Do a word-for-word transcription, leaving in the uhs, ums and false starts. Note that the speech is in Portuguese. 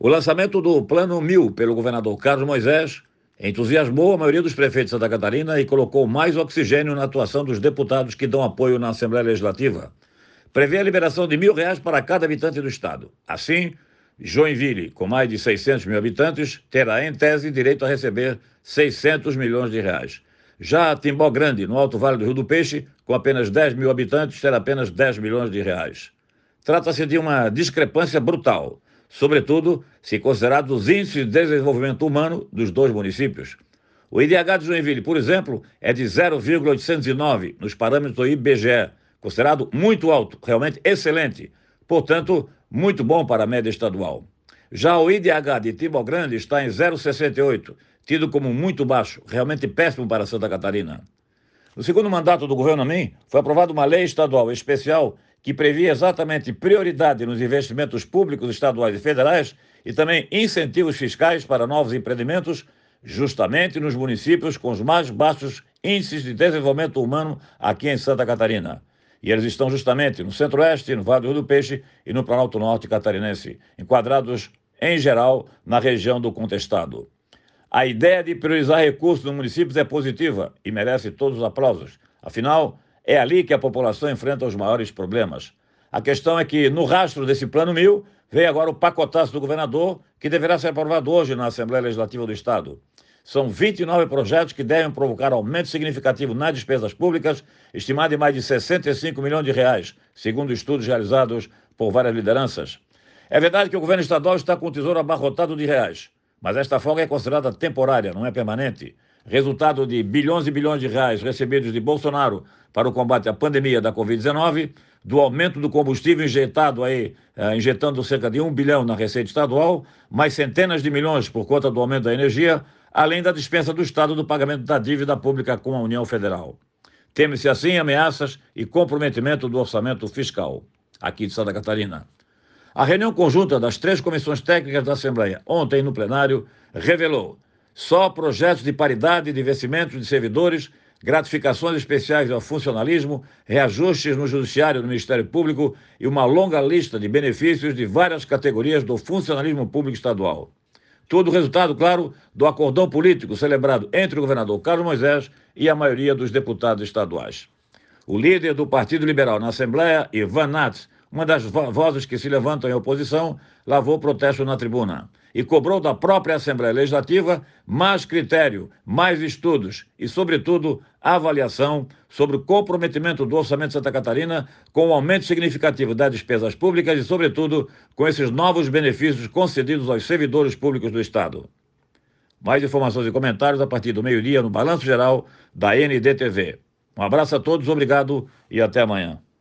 O lançamento do Plano Mil pelo governador Carlos Moisés entusiasmou a maioria dos prefeitos de Santa Catarina e colocou mais oxigênio na atuação dos deputados que dão apoio na Assembleia Legislativa. Prevê a liberação de mil reais para cada habitante do estado. Assim, Joinville, com mais de seiscentos mil habitantes, terá, em tese, direito a receber seiscentos milhões de reais. Já Timbó Grande, no Alto Vale do Rio do Peixe, com apenas dez mil habitantes, terá apenas dez milhões de reais. Trata-se de uma discrepância brutal, sobretudo se considerados os índices de desenvolvimento humano dos dois municípios. O I D H de Joinville, por exemplo, é de zero vírgula oitocentos e nove nos parâmetros do I B G E, considerado muito alto, realmente excelente, portanto, muito bom para a média estadual. Já o I D H de Timbó Grande está em zero vírgula sessenta e oito, tido como muito baixo, realmente péssimo para Santa Catarina. No segundo mandato do governo Amin, foi aprovada uma lei estadual especial que previa exatamente prioridade nos investimentos públicos estaduais e federais e também incentivos fiscais para novos empreendimentos, justamente nos municípios com os mais baixos índices de desenvolvimento humano aqui em Santa Catarina. E eles estão justamente no Centro-Oeste, no Vale do Rio do Peixe e no Planalto Norte catarinense, enquadrados, em geral, na região do contestado. A ideia de priorizar recursos nos municípios é positiva e merece todos os aplausos. Afinal, é ali que a população enfrenta os maiores problemas. A questão é que, no rastro desse Plano Mil, veio agora o pacotaço do governador, que deverá ser aprovado hoje na Assembleia Legislativa do Estado. São vinte e nove projetos que devem provocar aumento significativo nas despesas públicas, estimado em mais de sessenta e cinco milhões de reais, segundo estudos realizados por várias lideranças. É verdade que o governo estadual está com o tesouro abarrotado de reais, mas esta folga é considerada temporária, não é permanente. Resultado de bilhões e bilhões de reais recebidos de Bolsonaro para o combate à pandemia da covid dezenove, do aumento do combustível injetado aí, eh, injetando cerca de um bilhão na receita estadual, mais centenas de milhões por conta do aumento da energia, além da dispensa do Estado do pagamento da dívida pública com a União Federal. Teme-se assim ameaças e comprometimento do orçamento fiscal, aqui de Santa Catarina. A reunião conjunta das três comissões técnicas da Assembleia, ontem no plenário, revelou só projetos de paridade de vencimentos de servidores, gratificações especiais ao funcionalismo, reajustes no Judiciário e no Ministério Público e uma longa lista de benefícios de várias categorias do funcionalismo público estadual. Tudo resultado, claro, do acordão político celebrado entre o governador Carlos Moisés e a maioria dos deputados estaduais. O líder do Partido Liberal na Assembleia, Ivan Nats, uma das vo vozes que se levantam em oposição, lavou protesto na tribuna e cobrou da própria Assembleia Legislativa mais critério, mais estudos e, sobretudo, avaliação sobre o comprometimento do orçamento de Santa Catarina com o aumento significativo das despesas públicas e, sobretudo, com esses novos benefícios concedidos aos servidores públicos do Estado. Mais informações e comentários a partir do meio-dia no Balanço Geral da N D T V. Um abraço a todos, obrigado e até amanhã.